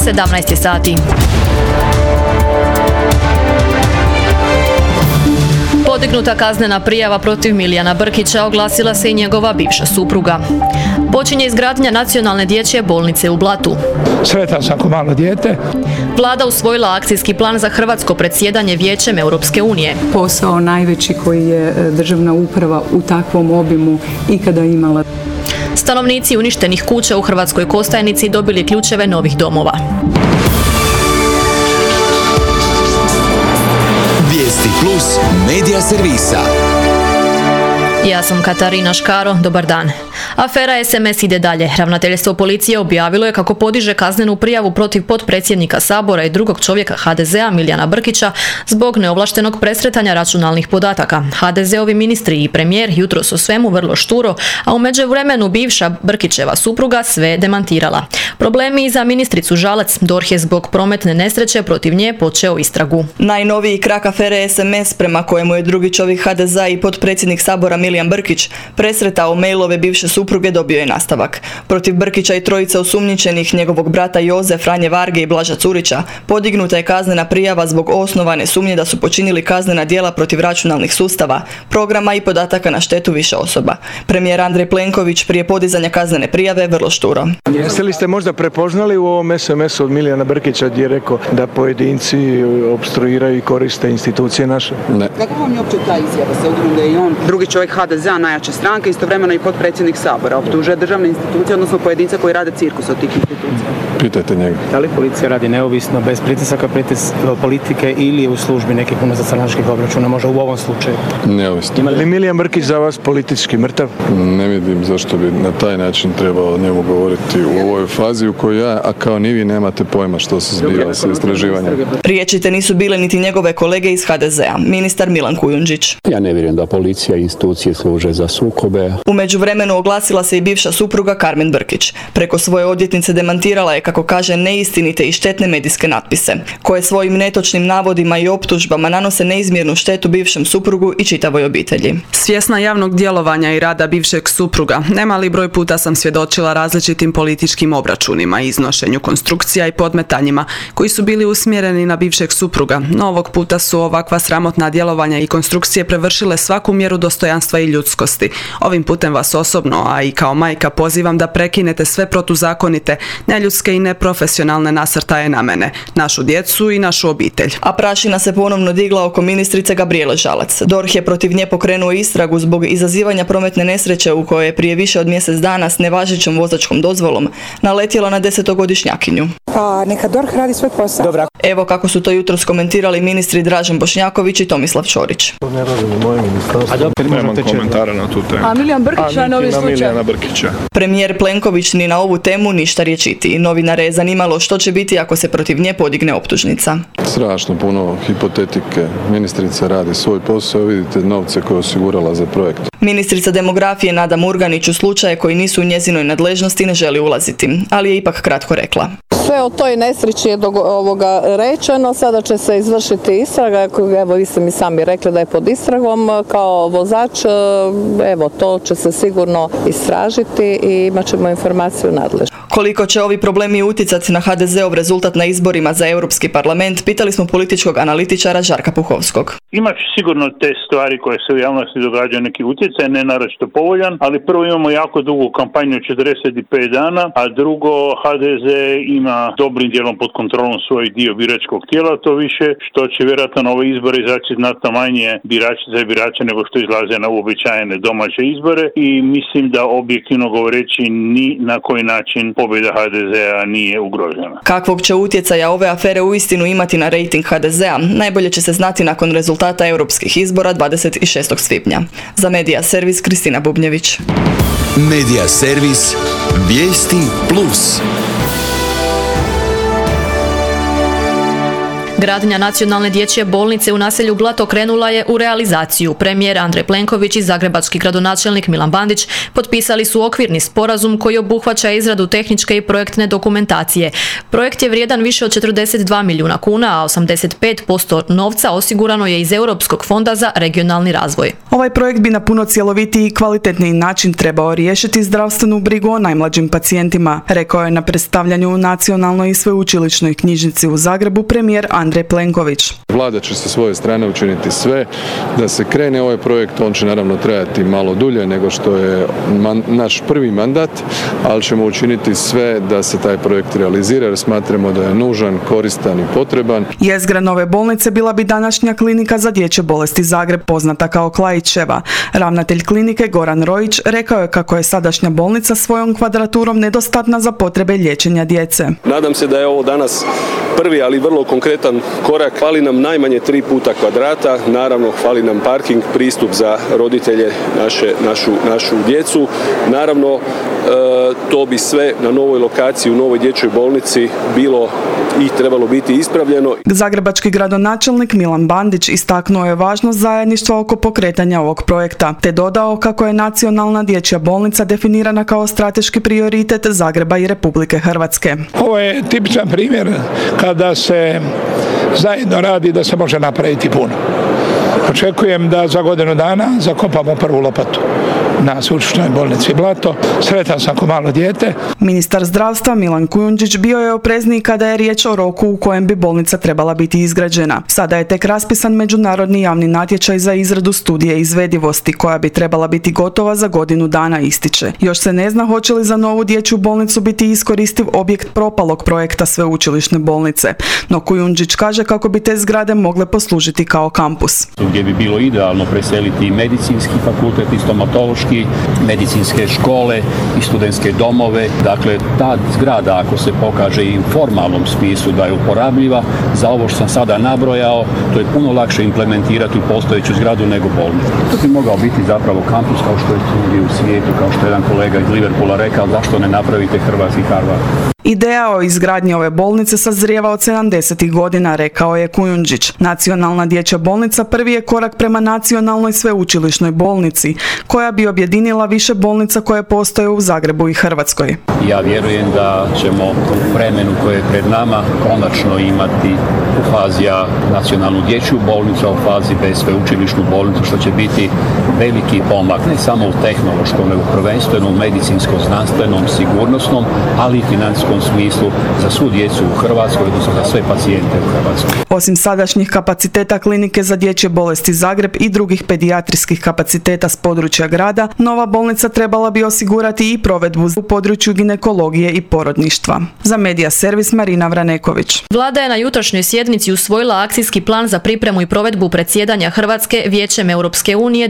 17 sati. Podignuta kaznena prijava protiv Milijana Brkića, oglasila se i njegova bivša supruga. Počinje izgradnja nacionalne dječje bolnice u Blatu. Sretan sam ko malo dijete. Vlada usvojila akcijski plan za hrvatsko predsjedanje Vijećem Europske unije. Posao najveći koji je državna uprava u takvom obimu ikada imala. Stanovnici uništenih kuća u Hrvatskoj Kostajnici dobili ključeve novih domova. Vijesti Plus medija servisa. Ja sam Katarina Škaro, dobar dan. Afera SMS ide dalje. Ravnateljstvo policije objavilo je kako podiže kaznenu prijavu protiv potpredsjednika Sabora i drugog čovjeka HDZ-a Milijana Brkića zbog neovlaštenog presretanja računalnih podataka. HDZ-ovi ministri i premijer jutros o svemu vrlo šturo, a u međuvremenu bivša Brkićeva supruga sve demantirala. Problemi i za ministricu Žalac. DORH je zbog prometne nesreće protiv nje počeo istragu. Najnoviji krak afere SMS prema kojemu je drugi čovjek HDZ-a i potpredsjednik Sabora Milijan Brkić presretao mailove bivše supruge dobio je nastavak. Protiv Brkića i trojice osumnjičenih, njegovog brata Joze, Franje Varge i Blaža Curića, podignuta je kaznena prijava zbog osnovane sumnje da su počinili kaznena djela protiv računalnih sustava, programa i podataka na štetu više osoba. Premijer Andrej Plenković prije podizanja kaznene prijave vrlo šturo. Jeste li ste možda prepoznali u ovom SMS-u od Milijana Brkića gdje je rekao da pojedinci opstruiraju i koriste institucije naše? Ne. Kako vam je uopće ta izjava, s obzirom da je i on drugi čovjek HDZ-a, najjače stranke, istovremeno i potpredsjednik Sabora, optužuje državne institucije, odnosno pojedince koji rade cirkus od tih institucija? Pitajte njega. Da li policija radi neovisno, bez pritisaka politike ili je u službi nekih unutarstranačkih obračuna, možda u ovom slučaju? Neovisno. Je li Milijan Brkić za vas politički mrtav? Ne vidim zašto bi na taj način trebao o njemu govoriti u ovoj fazi u kojoj ja, a kao ni vi, nemate pojma što se zbiva sa istraživanjem. Riječite nisu bile niti njegove kolege iz HDZ-a, ministar Milan Kujundžić. Ja ne vjerujem da policija i institucije služe za sukobe. U međuvremenu oglasila se i bivša supruga Karmen Brkić. Preko svoje odvjetnice demantirala je, kako kaže, neistinite i štetne medijske natpise, koje svojim netočnim navodima i optužbama nanose neizmjernu štetu bivšem suprugu i čitavoj obitelji. Svjesna javnog djelovanja i rada bivšeg supruga, nemali broj puta sam svjedočila različitim političkim obračunima i iznošenju konstrukcija i podmetanjima koji su bili usmjereni na bivšeg supruga, no ovog puta su ovakva sramotna djelovanja i konstrukcije prevršile svaku mjeru dostojanstva i ljudskosti. Ovim putem vas osobno, a i kao majka, pozivam da prekinete sve protuzakonite, neljudske i neprofesionalne nasrtaje na mene, našu djecu i našu obitelj. A prašina se ponovno digla oko ministrice Gabrijele Žalac. DORH je protiv nje pokrenuo istragu zbog izazivanja prometne nesreće u kojoj je prije više od mjesec dana s nevažećom vozačkom dozvolom naletjela na 10-godišnjakinju. Pa neka DORH radi svoj posao. Dobra. Evo kako su to jutros komentirali ministri Dražen Bošnjaković i Tomislav Ćorić. To ne radi moje ministarstvo. Nemam komentara na tu temu. A Milijan Brkić na novi slučaj? Milijana Brkića. Premijer Plenković ni na ovu temu ništa riječiti. Novinare je zanimalo što će biti ako se protiv nje podigne optužnica. Strašno puno hipotetike. Ministrica radi svoj posao, vidite novce koje je osigurala za projekt. Ministrica demografije Nada Murganić u slučaje koji nisu u njezinoj nadležnosti ne želi ulaziti, ali je ipak kratko rekla. Sve o toj nesreći je rečeno, sada će se izvršiti istraga, evo vi ste mi sami rekli da je pod istragom kao vozač, evo to će se sigurno istražiti i imat ćemo informaciju nadležnu. Koliko će ovi problemi utjecati na HDZ-ov rezultat na izborima za Europski parlament, pitali smo političkog analitičara Žarka Puhovskog. Ima sigurno te stvari koje se u javnosti događaju neki utjecaj, ne naročito povoljan, ali prvo imamo jako dugu kampanju 45 dana, a drugo HDZ ima dobrim dijelom pod kontrolom svoj dio biračkog tijela, to više što će vjerojatno na ove izbore izaći znatno manje biračica i birača nego što izlaze na uobičajene domaće izbore i mislim da objektivno govoreći ni na koji način pobjeda HDZ-a nije ugrožena. Kakvog će utjecaja ove afere uistinu imati na rejting HDZ-a, najbolje će se znati nakon rezultata europskih izbora 26. svibnja. Za Medija servis Kristina Bubnjević. Medija servis Vijesti Plus. Gradnja nacionalne dječje bolnice u naselju Blato krenula je u realizaciju. Premijer Andrej Plenković i zagrebački gradonačelnik Milan Bandić potpisali su okvirni sporazum koji obuhvaća izradu tehničke i projektne dokumentacije. Projekt je vrijedan više od 42 milijuna kuna, a 85% novca osigurano je iz Europskog fonda za regionalni razvoj. Ovaj projekt bi na puno cjelovitiji i kvalitetniji način trebao riješiti zdravstvenu brigu o najmlađim pacijentima, rekao je na predstavljanju u Nacionalnoj i sveučilišnoj knjižnici u Zagrebu premijer Andrej Plenković. Vlada će sa svoje strane učiniti sve da se krene ovaj projekt. On će naravno trajati malo dulje nego što je naš prvi mandat, ali ćemo učiniti sve da se taj projekt realizira jer smatramo da je nužan, koristan i potreban. Jezgra nove bolnice bila bi današnja klinika za dječje bolesti Zagreb, poznata kao Klaićeva. Ravnatelj klinike Goran Rojić rekao je kako je sadašnja bolnica svojom kvadraturom nedostatna za potrebe liječenja djece. Nadam se da je ovo danas prvi, ali vrlo konkretan korak. Fali nam najmanje 3 puta kvadrata, naravno fali nam parking, pristup za roditelje, našu djecu. Naravno, to bi sve na novoj lokaciji, u novoj dječjoj bolnici bilo i trebalo biti ispravljeno. Zagrebački gradonačelnik Milan Bandić istaknuo je važnost zajedništva oko pokretanja ovog projekta, te dodao kako je nacionalna dječja bolnica definirana kao strateški prioritet Zagreba i Republike Hrvatske. Ovo je tipičan primjer kada se zajedno radi da se može napraviti puno. Očekujem da za godinu dana zakopamo prvu lopatu na sveučilišnoj bolnici Blato. Sretan sam ko malo dijete. Ministar zdravstva Milan Kujundžić bio je oprezniji kada je riječ o roku u kojem bi bolnica trebala biti izgrađena. Sada je tek raspisan međunarodni javni natječaj za izradu studije izvedivosti koja bi trebala biti gotova za godinu dana, ističe. Još se ne zna hoće li za novu dječju bolnicu biti iskoristiv objekt propalog projekta sveučilišne bolnice. No Kujundžić kaže kako bi te zgrade mogle poslužiti kao kampus. Gdje bi bilo idealno preseliti i medicinski fakultet i stomatološki, medicinske škole i studentske domove. Dakle, ta zgrada ako se pokaže i u formalnom smislu da je uporabljiva, za ovo što sam sada nabrojao, to je puno lakše implementirati u postojeću zgradu nego bolnicu. To bi mogao biti zapravo kampus kao što je svugdje u svijetu, kao što je jedan kolega iz Liverpoola rekao, zašto ne napravite hrvatski Harvard. Ideja o izgradnji ove bolnice sazrijeva od 70. godina, rekao je Kujundžić. Nacionalna dječja bolnica prvi je korak prema nacionalnoj sveučilišnoj bolnici, koja bi objedinila više bolnica koje postoje u Zagrebu i Hrvatskoj. Ja vjerujem da ćemo u vremenu koje je pred nama konačno imati u fazi A nacionalnu dječju bolnicu, a u fazi B sveučilišnu bolnicu, što će biti veliki pomak, ne samo u tehnološkom, nego prvenstveno u medicinsko-znanstvenom, sigurnosnom, ali i financijskom smislu za svu djecu u Hrvatskoj, odnosno za sve pacijente u Hrvatskoj. Osim sadašnjih kapaciteta klinike za dječje bolesti Zagreb i drugih pedijatrijskih kapaciteta s područja grada, nova bolnica trebala bi osigurati i provedbu u području ginekologije i porodništva. Za Medija servis Marina Vraneković. Vlada je na jutrošnjoj sjednici usvojila akcijski plan za pripremu i provedbu predsjedanja Hrvatske Vijećem Europske unije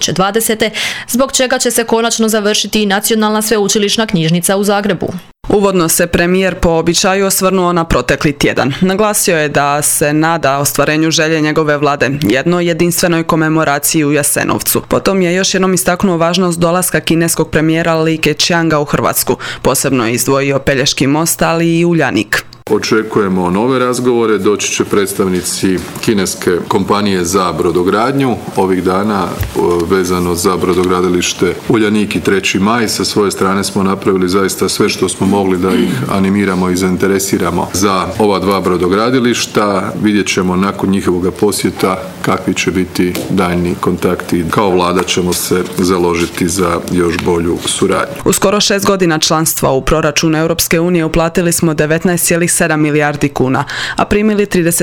2020. zbog čega će se konačno završiti i nacionalna sveučilišna knjižnica u Zagrebu. Uvodno se premijer po običaju osvrnuo na protekli tjedan. Naglasio je da se nada ostvarenju želje njegove vlade, jednoj jedinstvenoj komemoraciji u Jasenovcu. Potom je još jednom istaknuo važnost dolaska kineskog premijera Li Keqianga u Hrvatsku. Posebno je izdvojio Pelješki most, ali i Uljanik. Očekujemo nove razgovore, doći će predstavnici kineske kompanije za brodogradnju. Ovih dana vezano za brodogradilište Uljanik i 3. maj. Sa svoje strane smo napravili zaista sve što smo mogli da ih animiramo i zainteresiramo za ova dva brodogradilišta. Vidjet ćemo nakon njihovog posjeta kakvi će biti daljni kontakti. Kao vlada ćemo se založiti za još bolju suradnju. U skoro 6 godina članstva u proračunu Europske unije uplatili smo 19,7 milijardi kuna, a primili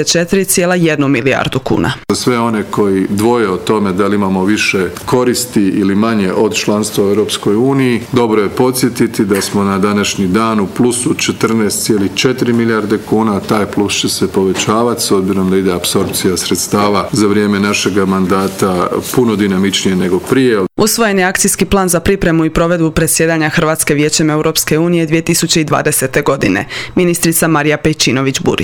34,1 milijardu kuna. Za sve one koji dvoje o tome da li imamo više koristi ili manje od članstva u Europskoj uniji, dobro je podsjetiti da smo na današnji dan u plusu 14,4 milijarde kuna, taj plus će se povećavati s obzirom da ide apsorpcija sredstava za vrijeme našega mandata puno dinamičnije nego prije. Usvojen je akcijski plan za pripremu i provedbu predsjedanja Hrvatske Vijećem Europske unije 2020. godine. Ministrica Marija Pejčinović Burić.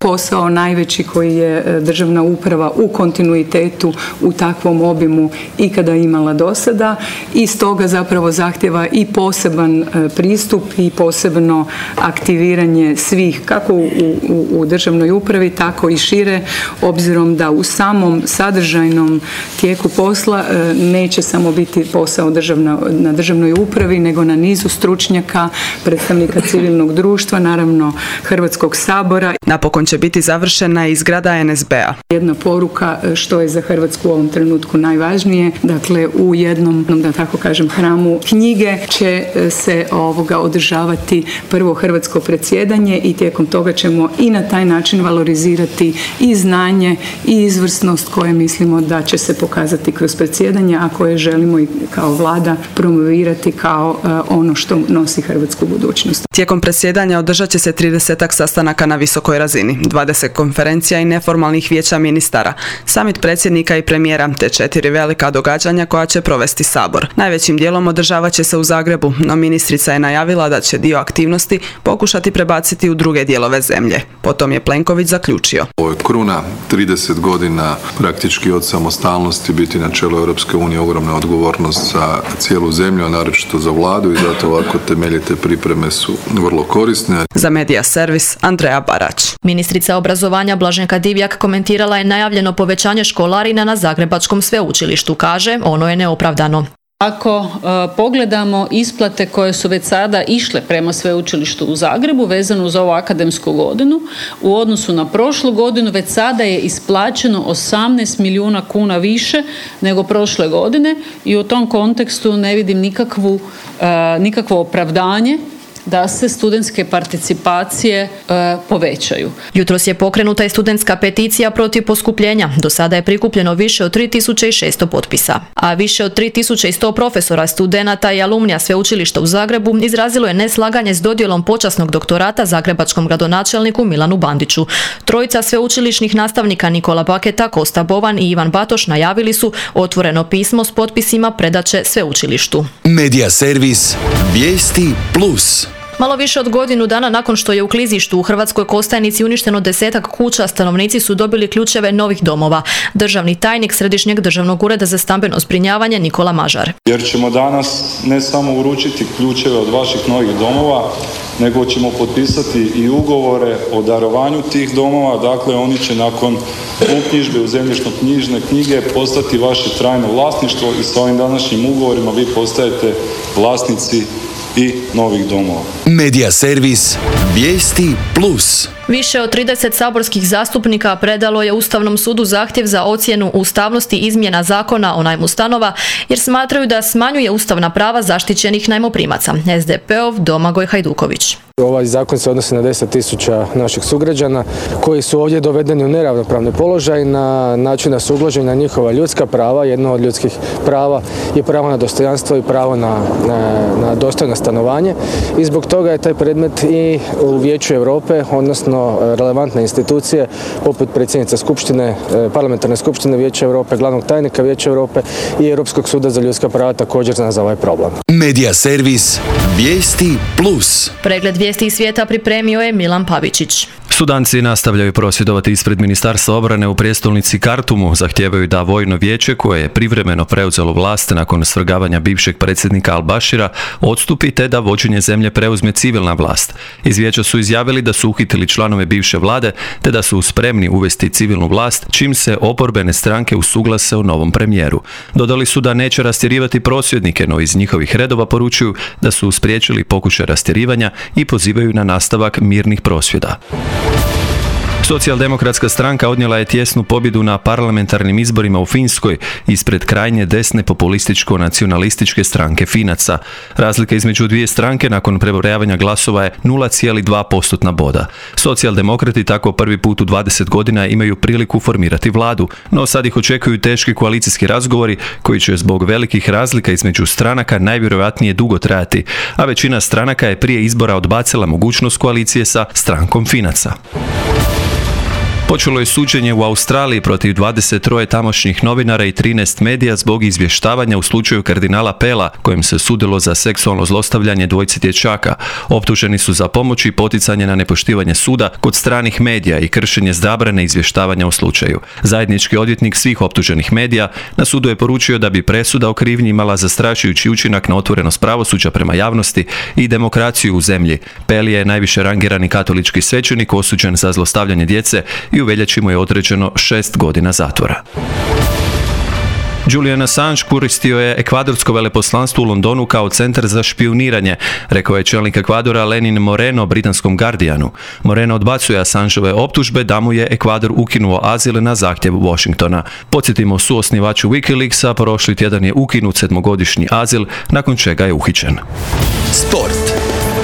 posao najveći koji je državna uprava u kontinuitetu u takvom obimu ikada imala do sada i stoga zapravo zahtjeva i poseban pristup i posebno aktiviranje svih kako u državnoj upravi tako i šire, obzirom da u samom sadržajnom tijeku posla neće samo biti posao na državnoj upravi nego na nizu stručnjaka, predstavnika civilnog društva, naravno Hrvatskog sabora. Napokon će biti završena i zgrada NSB-a. Jedna poruka što je za Hrvatsku u ovom trenutku najvažnije, dakle u jednom, da tako kažem, hramu knjige će se održavati prvo hrvatsko predsjedanje i tijekom toga ćemo i na taj način valorizirati i znanje i izvrsnost koje mislimo da će se pokazati kroz predsjedanje, a koje želimo i kao vlada promovirati kao ono što nosi hrvatsku budućnost. Tijekom predsjedanja održat će se 30 sastanaka na visokoj razini, 20 konferencija i neformalnih vijeća ministara, samit predsjednika i premijera te 4 velika događanja koja će provesti Sabor. Najvećim dijelom održavat će se u Zagrebu, no ministrica je najavila da će dio aktivnosti pokušati prebaciti u druge dijelove zemlje. Potom je Plenković zaključio. Ovo je kruna, 30 godina praktički od samostalnosti biti na čelu Europske unije, ogromna odgovornost za cijelu zemlju, a naročito za vladu i zato ovako temeljite pripreme su vrlo korisne. Za Medija servis Andreja Barać. Ministrica obrazovanja Blaženka Divjak komentirala je najavljeno povećanje školarina na Zagrebačkom sveučilištu. Kaže, ono je neopravdano. Ako pogledamo isplate koje su već sada išle prema sveučilištu u Zagrebu vezano uz ovu akademsku godinu, u odnosu na prošlu godinu već sada je isplaćeno 18 milijuna kuna više nego prošle godine i u tom kontekstu ne vidim nikakvo opravdanje da se studentske participacije povećaju. Jutros je pokrenuta i studentska peticija protiv poskupljenja. Do sada je prikupljeno više od 3600 potpisa. A više od 3100 profesora, studenata i alumnija sveučilišta u Zagrebu izrazilo je neslaganje s dodjelom počasnog doktorata zagrebačkom gradonačelniku Milanu Bandiću. Trojica sveučilišnih nastavnika Nikola Baketa, Kosta Bovan i Ivan Batoš najavili su otvoreno pismo s potpisima predat će sveučilištu. Medija servis Vijesti Plus. Malo više od godinu dana nakon što je u klizištu u Hrvatskoj Kostajnici uništeno 10 kuća, stanovnici su dobili ključeve novih domova. Državni tajnik Središnjeg državnog ureda za stambeno zbrinjavanje Nikola Mažar. Jer ćemo danas ne samo uručiti ključeve od vaših novih domova, nego ćemo potpisati i ugovore o darovanju tih domova. Dakle, oni će nakon uknjižbe u zemljišno-knjižne knjige postati vaše trajno vlasništvo i sa ovim današnjim ugovorima vi postajete vlasnici i novih domova. Medija servis Vijesti Plus. Više od 30 saborskih zastupnika predalo je Ustavnom sudu zahtjev za ocjenu ustavnosti izmjena zakona o najmu stanova jer smatraju da smanjuje ustavna prava zaštićenih najmoprimaca. SDP-ov Domagoj Hajduković. Ovaj zakon se odnosi na 10.000 naših sugrađana koji su ovdje dovedeni u neravnopravni položaj na način da su ugrožena na njihova ljudska prava. Jedno od ljudskih prava je pravo na dostojanstvo i pravo na dostojno stanovanje i zbog toga je taj predmet i u Vijeću Europe, odnosno relevantne institucije poput predsjednice Skupštine, parlamentarne skupštine Vijeća Europe, glavnog tajnika Vijeća Europe i Europskog suda za ljudska prava također zna za ovaj problem. Medija servis Vijesti Plus. Pregled vijesti iz svijeta pripremio je Milan Pavičić. Sudanci nastavljaju prosvjedovati ispred Ministarstva obrane u prijestolnici Kartumu, zahtijevaju da vojno vijeće koje je privremeno preuzelo vlast nakon svrgavanja bivšeg predsjednika Al-Bashira odstupi te da vođenje zemlje preuzme civilna vlast. Iz vijeća su izjavili da su uhitili članove bivše vlade te da su spremni uvesti civilnu vlast čim se oporbene stranke usuglase o novom premijeru. Dodali su da neće rastjerivati prosvjednike, no iz njihovih redova poručuju da su spriječili pokušaj rastjerivanja i pozivaju na nastavak mirnih prosvjeda. Socijaldemokratska stranka odnijela je tjesnu pobjedu na parlamentarnim izborima u Finskoj ispred krajnje desne populističko-nacionalističke stranke Finaca. Razlika između dvije stranke nakon prebrojavanja glasova je 0,2% boda. Socijaldemokrati tako prvi put u 20 godina imaju priliku formirati vladu, no sad ih očekuju teški koalicijski razgovori koji će zbog velikih razlika između stranaka najvjerojatnije dugo trajati, a većina stranaka je prije izbora odbacila mogućnost koalicije sa strankom Finaca. Počelo je suđenje u Australiji protiv 23 tamošnjih novinara i 13 medija zbog izvještavanja u slučaju kardinala Pela, kojem se sudilo za seksualno zlostavljanje dvojice dječaka. Optuženi su za pomoć i poticanje na nepoštivanje suda kod stranih medija i kršenje zabrane izvještavanja u slučaju. Zajednički odvjetnik svih optuženih medija na sudu je poručio da bi presuda o krivnji imala zastrašujući učinak na otvorenost pravosuđa prema javnosti i demokraciju u zemlji. Pell je najviše rangirani katolički svećenik osuđen za zlostavljanje djece i u veljači mu je određeno 6 godina zatvora. Julian Assange koristio je ekvadorsko veleposlanstvo u Londonu kao centar za špijuniranje, rekao je čelnik Ekvadora Lenin Moreno britanskom Guardianu. Moreno odbacuje Assangeove optužbe da mu je Ekvador ukinuo azil na zahtjev Washingtona. Podsjetimo, suosnivaču Wikileaksa prošli tjedan je ukinut 7-godišnji azil, nakon čega je uhićen. Sport.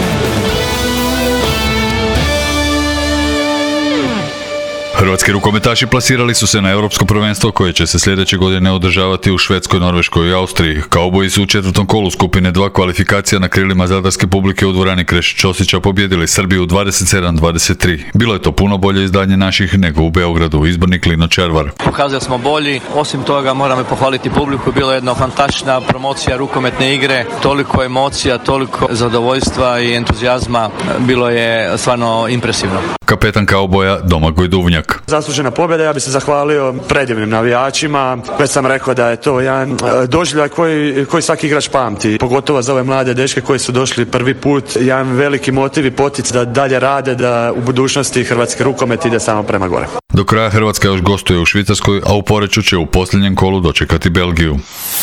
Hrvatski rukometaši plasirali su se na europsko prvenstvo koje će se sljedeće godine održavati u Švedskoj, Norveškoj i Austriji. Kauboji su u 4. kolu skupine 2 kvalifikacija na krilima zadarske publike u dvorani Krešić Ćosića pobjedili Srbiju 27-23. Bilo je to puno bolje izdanje naših nego u Beogradu, izbornik Lino Červar. Pokazali smo bolji, osim toga moramo pohvaliti publiku, bilo je jedna fantastična promocija rukometne igre, toliko emocija, toliko zadovoljstva i entuzijazma, bilo je stvarno impresivno. Kapetan Kauboja Domagoj Duvnjak. Zaslužena pobjeda, ja bih se zahvalio predivnim navijačima. Već sam rekao da je to jedan doživljaj koji svaki igrač pamti. Pogotovo za ove mlade dečke koji su došli prvi put. Jedan veliki motiv i potic da dalje rade, da u budućnosti hrvatski rukomet ide samo prema gore. Do kraja Hrvatska još gostuje u Švicarskoj, a u Poreču će u posljednjem kolu dočekati Belgiju.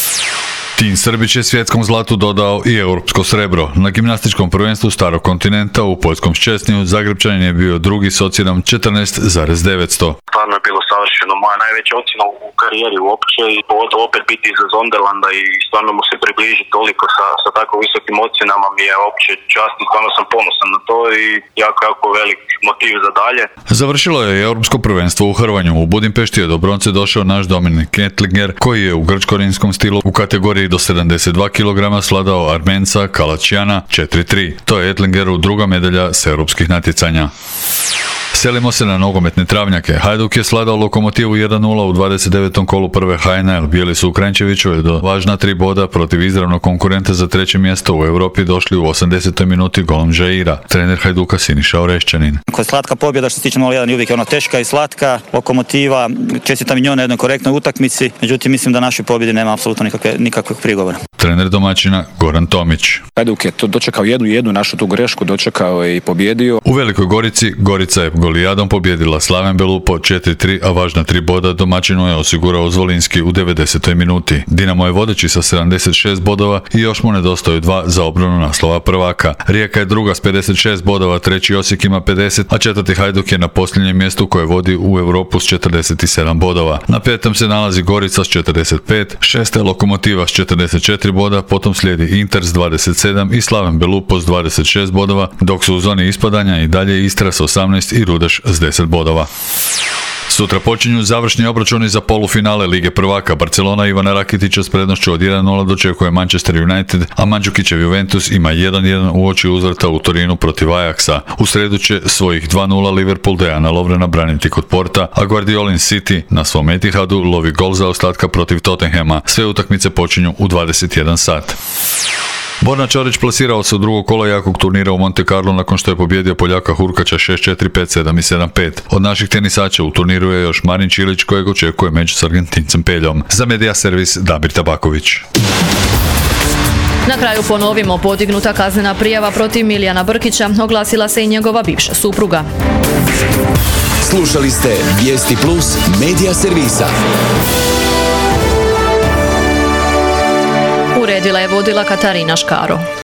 Tin Srbić je svjetskom zlatu dodao i europsko srebro. Na gimnastičkom prvenstvu starog kontinenta u poljskom Ščesniju Zagrebčanin je bio drugi s ocjenom 14,900. Stvarno je bilo savršeno, moja najveća ocjena u karijeri uopće i pogotovo opet biti iza Zonderlanda i stvarno mu se približiti toliko sa tako visokim ocjenama mi je uopće čast i stvarno sam ponosan na to i jako velik motiv za dalje. Završilo je europsko prvenstvo u hrvanju. U Budimpešti je do bronce došao naš Dominik Etlinger koji je u grčko-rimskom stilu u kategoriji do 72 kg sladao Armenca Kalačijana 4-3. To je Etlingeru druga medalja s europskih natjecanja. Selimo se na nogometne travnjake. Hajduk je sladao Lokomotivu 1-0 u 29. kolu prve HNL. Bijeli su u Kranjčeviću do važna 3 boda protiv izravnog konkurenta za 3. mjesto u Europi došli u 80. minuti golom Žaira. Trener Hajduka Siniša Orešćanin. Koja je slatka pobjeda što se tiče 0-1 i uvijek je ona teška i slatka. Lokomotiva, čestitam i njoj na jednoj korektnoj utakmici, međutim mislim da našoj pobjedi nema apsolutno nikakvog prigovora. Trener domaćina Goran Tomić. Hajduk je to dočekao jednu našu tu grešku, dočekao je i pobjedio. U Velikoj Gorici Gorica je golijadom pobjedila Slaven Belupo 4-3, a važna 3 boda domaćinu je osigurao Zvolinski u 90. minuti. Dinamo je vodeći sa 76 bodova i još mu nedostaju 2 za obranu naslova prvaka. Rijeka je druga s 56 bodova, treći Osijek ima 50, a četvrti Hajduk je na posljednjem mjestu koje vodi u Europu s 47 bodova. Na 5. se nalazi Gorica s 45, 6. Lokomotiva s 44 boda, potom slijedi Inter s 27 i Slaven Belupo s 26 bodova, dok su u zoni ispadanja i dalje Istra s 18 i Rudeš s 10 bodova. Sutra počinju završni obračuni za polufinale Lige prvaka. Barcelona Ivana Rakitića s prednošću od 1-0 dočekuje Manchester United, a Mandžukićev Juventus ima 1-1 uoči uzvrata u Torinu protiv Ajaxa. U sredu će svojih 2-0 Liverpool Dejana Lovrena braniti kod Porta, a Guardiolin City na svom Etihadu lovi gol za ostatka protiv Tottenhama. Sve utakmice počinju u 21 sat. Borna Čorić plasirao se u drugog kola jakog turnira u Monte Carlo nakon što je pobjedio Poljaka Hurkača 6-4, 5-7 i 7-5. Od naših tenisača u turniru je još Marin Čilić kojeg očekuje meč s Argentincem Peljom. Za Media servis Damir Tabaković. Na kraju ponovimo, podignuta kaznena prijava protiv Milijana Brkića, oglasila se i njegova bivša supruga. Slušali ste Vijesti Plus Media servisa. Uredila je vodila Katarina Škaro.